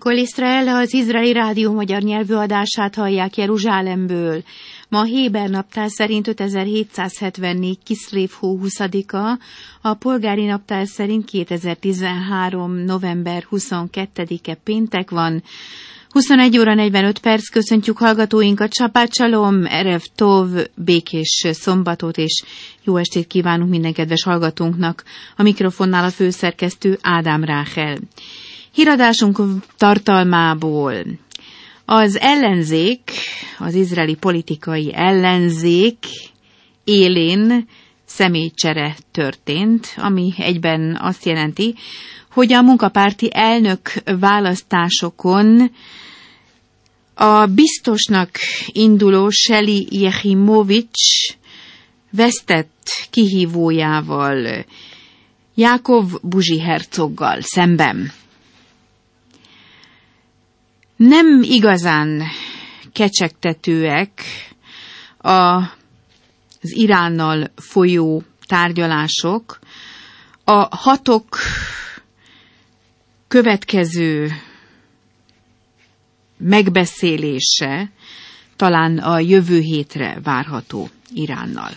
Kol Iszrael, az izraeli rádió magyar nyelvű adását hallják Jeruzsálemből. Ma Héber naptár szerint 5774 Kiszlév hó 20-a, a polgári naptár szerint 2013. november 22-e péntek van. 21 óra 45 perc, köszöntjük hallgatóinkat, Sabbat Shalom, Erev Tov, békés szombatot, és jó estét kívánunk minden kedves hallgatónknak. A mikrofonnál a főszerkesztő Ádám Ráhel. Híradásunk tartalmából: az ellenzék, az izraeli politikai ellenzék élén személycsere történt, ami egyben azt jelenti, hogy a munkapárti elnök választásokon a biztosnak induló Sheli Yechimovics vesztett kihívójával, Jákov Buzsi Herzoggal szemben. Nem igazán kecsegtetőek az Iránnal folyó tárgyalások. A hatok következő megbeszélése talán a jövő hétre várható Iránnal.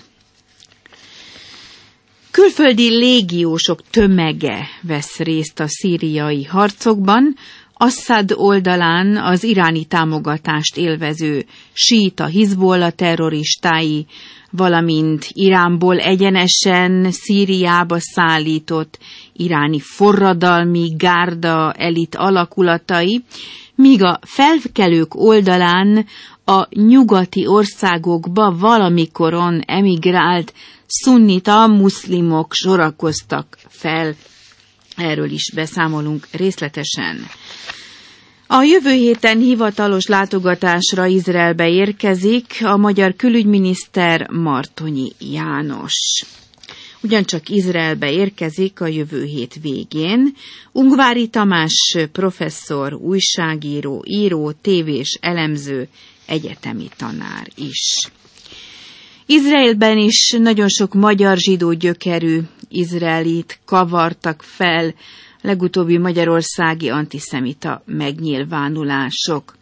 Külföldi légiósok tömege vesz részt a szíriai harcokban. Asszad oldalán az iráni támogatást élvező síita Hizbollah terroristái, valamint Iránból egyenesen Szíriába szállított iráni forradalmi gárda elit alakulatai, míg a felkelők oldalán a nyugati országokba valamikoron emigrált szunnita muszlimok sorakoztak fel. Erről is beszámolunk részletesen. A jövő héten hivatalos látogatásra Izraelbe érkezik a magyar külügyminiszter Martonyi János. Ugyancsak Izraelbe érkezik a jövő hét végén Ungvári Tamás professzor, újságíró, író, tévés elemző, egyetemi tanár is. Izraelben is nagyon sok magyar zsidó gyökerű izraelit kavartak fel legutóbbi magyarországi antiszemita megnyilvánulások.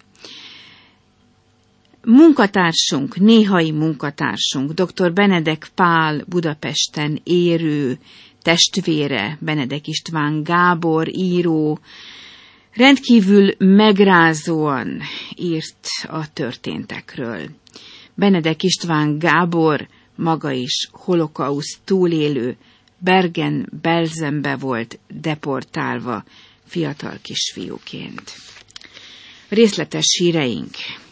Munkatársunk, néhai munkatársunk, dr. Benedek Pál Budapesten érő testvére, Benedek István Gábor író, rendkívül megrázóan írt a történtekről. Benedek István Gábor maga is holokauszt túlélő, Bergen-Belsenbe volt deportálva fiatal kisfiúként. Részletes híreink.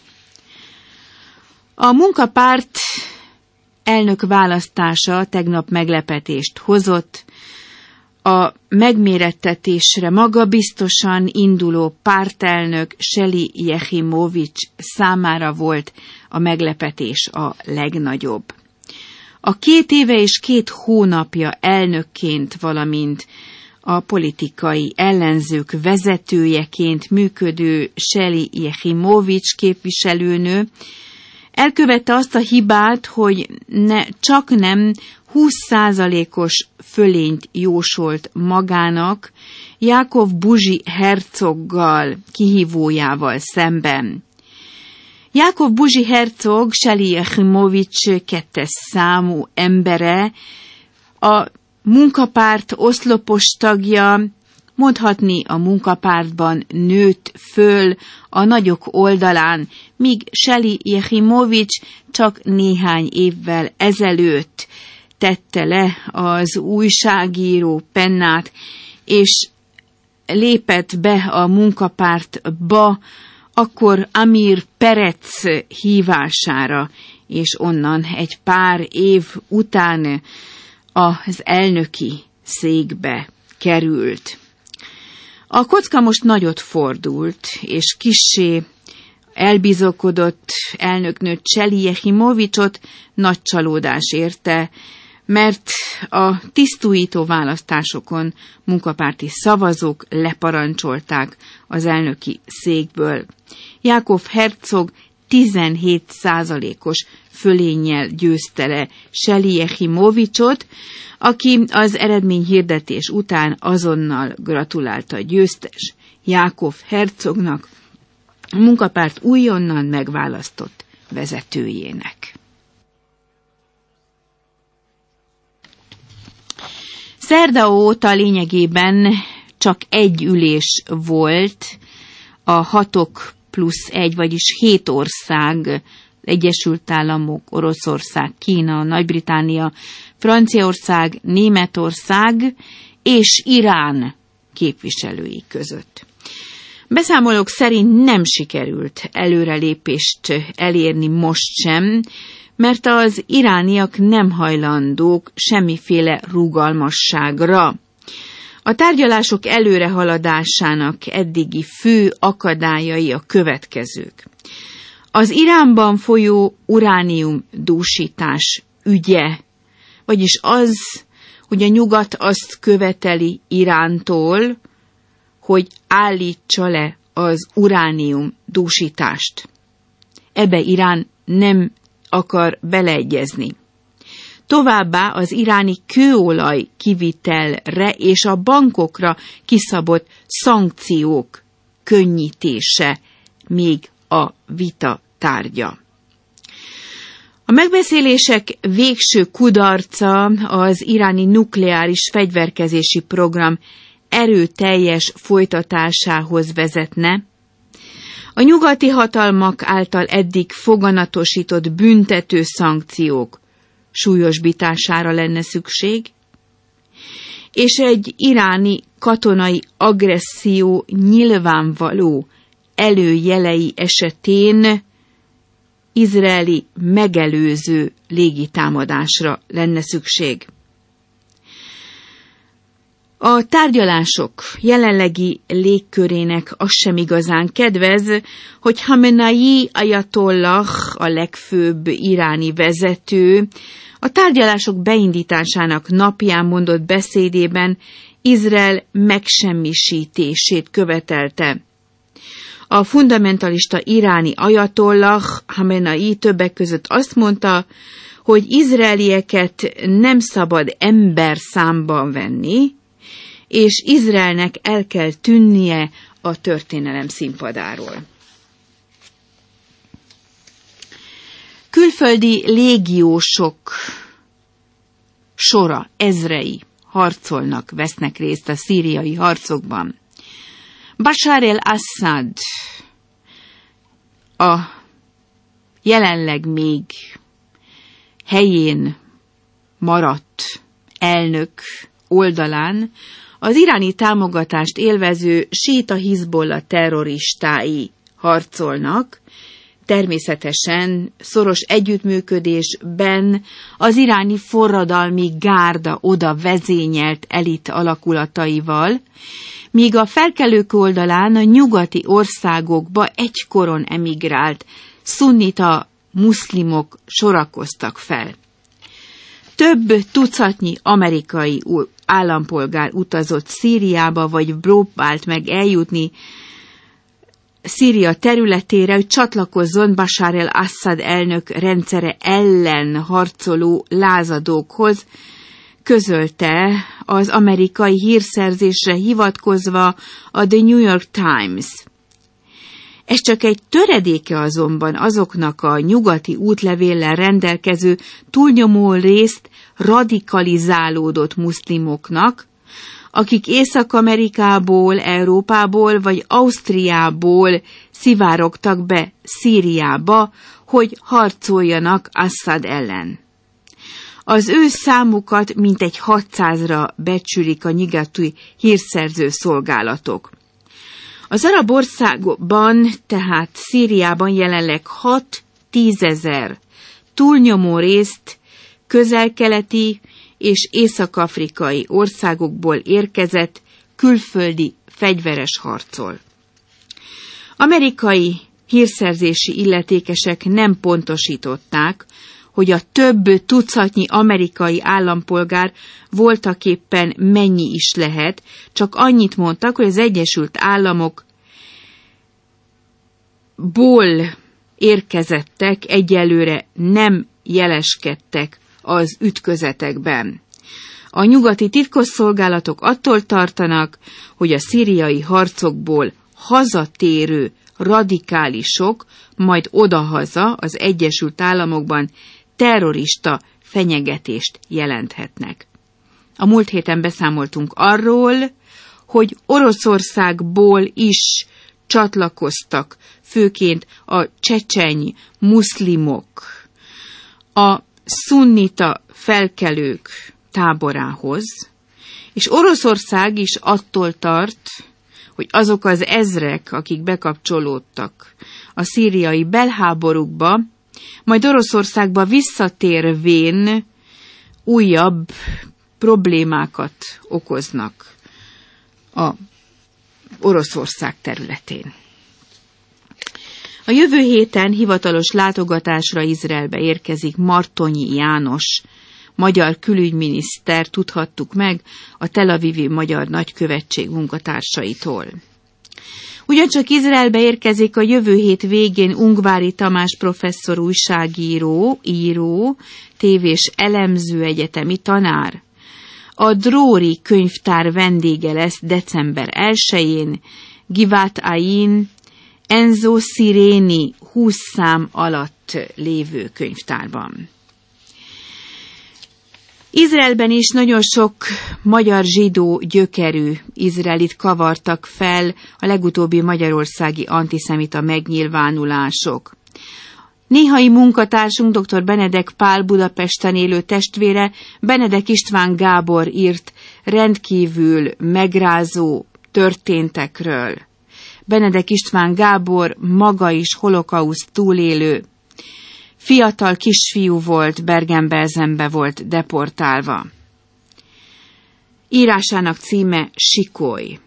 A munkapárt elnök választása tegnap meglepetést hozott. A megmérettetésre magabiztosan induló pártelnök Sheli Yechimovics számára volt a meglepetés a legnagyobb. A 2 éve és 2 hónapja elnökként, valamint a politikai ellenzők vezetőjeként működő Sheli Yechimovics képviselőnő elkövette azt a hibát, hogy csak nem 20%-os fölényt jósolt magának Jákov Buzsi Herzoggal kihívójával szemben. Jákov Buzsi Herzog, Sheli Yechimovics 2. számú embere, a munkapárt oszlopos tagja, mondhatni a munkapártban nőtt föl a nagyok oldalán, míg Sheli Yechimovics csak néhány évvel ezelőtt tette le az újságíró pennát, és lépett be a munkapártba, akkor Amir Perec hívására, és onnan egy pár év után az elnöki székbe került. A kocka most nagyot fordult, és kissé elbizakodott elnöknő Sheli Yechimovicsot nagy csalódás érte, mert a tisztújító választásokon munkapárti szavazók leparancsolták az elnöki székből. Jákov Herzog 17%-os fölénnyel győzte le Sheli Yechimovicsot, aki az eredményhirdetés után azonnal gratulálta a győztes Jákov hercognak, a munkapárt újonnan megválasztott vezetőjének. Szerda óta lényegében csak egy ülés volt a 6+1, vagyis 7 ország, Egyesült Államok, Oroszország, Kína, Nagy-Britannia, Franciaország, Németország és Irán képviselői között. Beszámolók szerint nem sikerült előrelépést elérni most sem, mert az irániak nem hajlandók semmiféle rugalmasságra. A tárgyalások előrehaladásának eddigi fő akadályai a következők. Az Iránban folyó uránium dúsítás ügye, vagyis az, hogy a nyugat azt követeli Irántól, hogy állítsa le az uránium dúsítást. Ebbe Irán nem akar beleegyezni. Továbbá az iráni kőolaj kivitelre és a bankokra kiszabott szankciók könnyítése még a vita tárgya. A megbeszélések végső kudarca az iráni nukleáris fegyverkezési program erőteljes folytatásához vezetne. A nyugati hatalmak által eddig foganatosított büntető szankciók súlyosbítására lenne szükség, és egy iráni katonai agresszió nyilvánvaló előjelei esetén izraeli megelőző légitámadásra lenne szükség. A tárgyalások jelenlegi légkörének az sem igazán kedvez, hogy Hamenei ajatollah, a legfőbb iráni vezető, a tárgyalások beindításának napján mondott beszédében Izrael megsemmisítését követelte. A fundamentalista iráni ajatollah Hamenei többek között azt mondta, hogy izraelieket nem szabad emberszámban venni, és Izraelnek el kell tűnnie a történelem színpadáról. Külföldi légiósok sora, ezrei harcolnak, vesznek részt a szíriai harcokban. Bashar al-Assad a jelenleg még helyén maradt elnök oldalán az iráni támogatást élvező síta Hizbollah terroristái harcolnak, természetesen szoros együttműködésben az iráni forradalmi gárda oda vezényelt elit alakulataival, míg a felkelők oldalán a nyugati országokba egykoron emigrált szunnita muszlimok sorakoztak fel. Több tucatnyi amerikai állampolgár utazott Szíriába, vagy próbált meg eljutni Szíria területére, hogy csatlakozzon Bashar al-Assad elnök rendszere ellen harcoló lázadókhoz, közölte az amerikai hírszerzésre hivatkozva a The New York Times. Ez csak egy töredéke azonban azoknak a nyugati útlevéllel rendelkező túlnyomó részt radikalizálódott muszlimoknak, akik Észak-Amerikából, Európából vagy Ausztriából szivárogtak be Szíriába, hogy harcoljanak Assad ellen. Az ő számukat mintegy 600-ra becsülik a nyugati hírszerző szolgálatok. Az arab országban, tehát Szíriában jelenleg 6-10 ezer túlnyomó részt közel-keleti és észak-afrikai országokból érkezett külföldi fegyveres harcol. Amerikai hírszerzési illetékesek nem pontosították, hogy a több tucatnyi amerikai állampolgár voltaképpen mennyi is lehet, csak annyit mondtak, hogy az Egyesült Államokból érkezettek egyelőre nem jeleskedtek az ütközetekben. A nyugati titkosszolgálatok attól tartanak, hogy a szíriai harcokból hazatérő radikálisok majd odahaza az Egyesült Államokban terrorista fenyegetést jelenthetnek. A múlt héten beszámoltunk arról, hogy Oroszországból is csatlakoztak, főként a csecseny muszlimok, a szunnita felkelők táborához, és Oroszország is attól tart, hogy azok az ezrek, akik bekapcsolódtak a szíriai belháborúkba, majd Oroszországba visszatérvén újabb problémákat okoznak a Oroszország területén. A jövő héten hivatalos látogatásra Izraelbe érkezik Martonyi János, magyar külügyminiszter, tudhattuk meg a Tel Avivi Magyar Nagykövetség munkatársaitól. Ugyancsak Izraelbe érkezik a jövő hét végén Ungvári Tamás professzor, újságíró, tévés elemző, egyetemi tanár. A Dróri könyvtár vendége lesz december 1-én, Givat Ain, Enzo Siréni 20 szám alatt lévő könyvtárban. Izraelben is nagyon sok magyar zsidó gyökerű izraelit kavartak fel a legutóbbi magyarországi antiszemita megnyilvánulások. Néhai munkatársunk, dr. Benedek Pál Budapesten élő testvére, Benedek István Gábor írt rendkívül megrázó történtekről. Benedek István Gábor maga is holokauszt túlélő, fiatal kisfiú volt, Bergen-Belsenbe volt deportálva. Írásának címe Sikoly.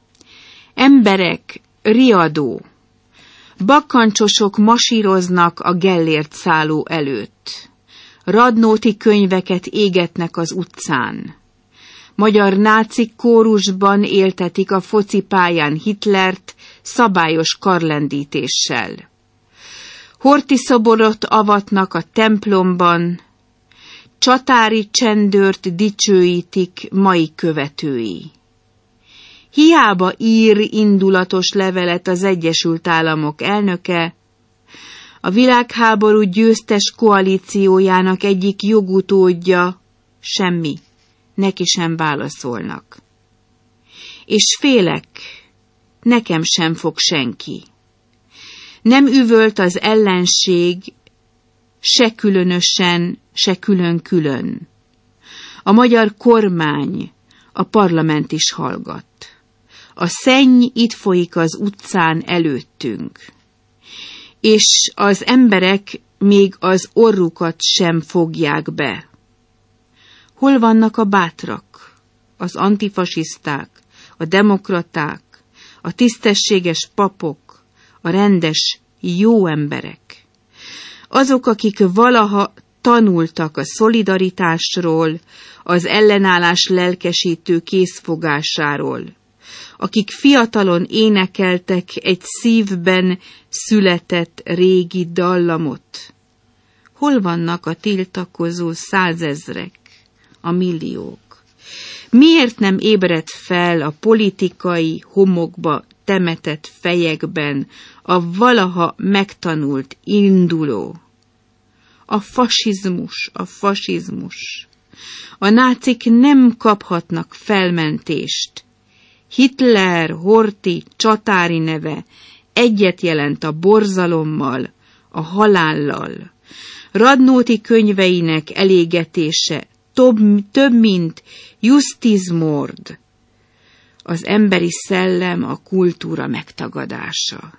Emberek, riadó, bakkancsosok masíroznak a Gellért szálló előtt. Radnóti könyveket égetnek az utcán. Magyar nácik kórusban éltetik a focipályán Hitlert szabályos karlendítéssel. Horthy szoborot avatnak a templomban, csatári csendőrt dicsőítik mai követői. Hiába ír indulatos levelet az Egyesült Államok elnöke, a világháború győztes koalíciójának egyik jogutódja, semmi, neki sem válaszolnak. És félek, nekem sem fog senki. Nem üvölt az ellenség, se különösen, se külön-külön. A magyar kormány, a parlament is hallgat. A szenny itt folyik az utcán előttünk. És az emberek még az orrukat sem fogják be. Hol vannak a bátrak, az antifasiszták, a demokraták, a tisztességes papok, a rendes, jó emberek? Azok, akik valaha tanultak a szolidaritásról, az ellenállás lelkesítő készfogásáról, akik fiatalon énekeltek egy szívben született régi dallamot. Hol vannak a tiltakozó százezrek, a milliók? Miért nem ébredt fel a politikai homokba temetett fejekben a valaha megtanult induló? A fasizmus. A nácik nem kaphatnak felmentést. Hitler, Horthy, csatári neve egyet jelent a borzalommal, a halállal. Radnóti könyveinek elégetése több mint justizmord. Az emberi szellem, a kultúra megtagadása.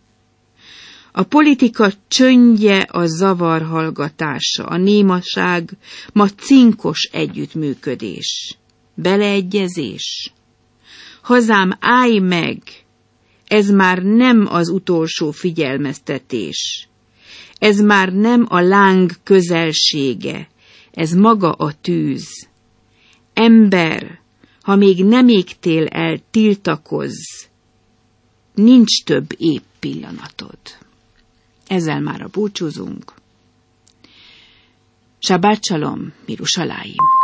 A politika csöndje, a zavar hallgatása, a némaság, ma cinkos együttműködés, beleegyezés. Hazám, állj meg! Ez már nem az utolsó figyelmeztetés. Ez már nem a láng közelsége, ez maga a tűz. Ember, ha még nem égtél el, tiltakozz. Nincs több épp pillanatod. Ezzel mára búcsúzunk. Shabbat shalom, Mirushalayim.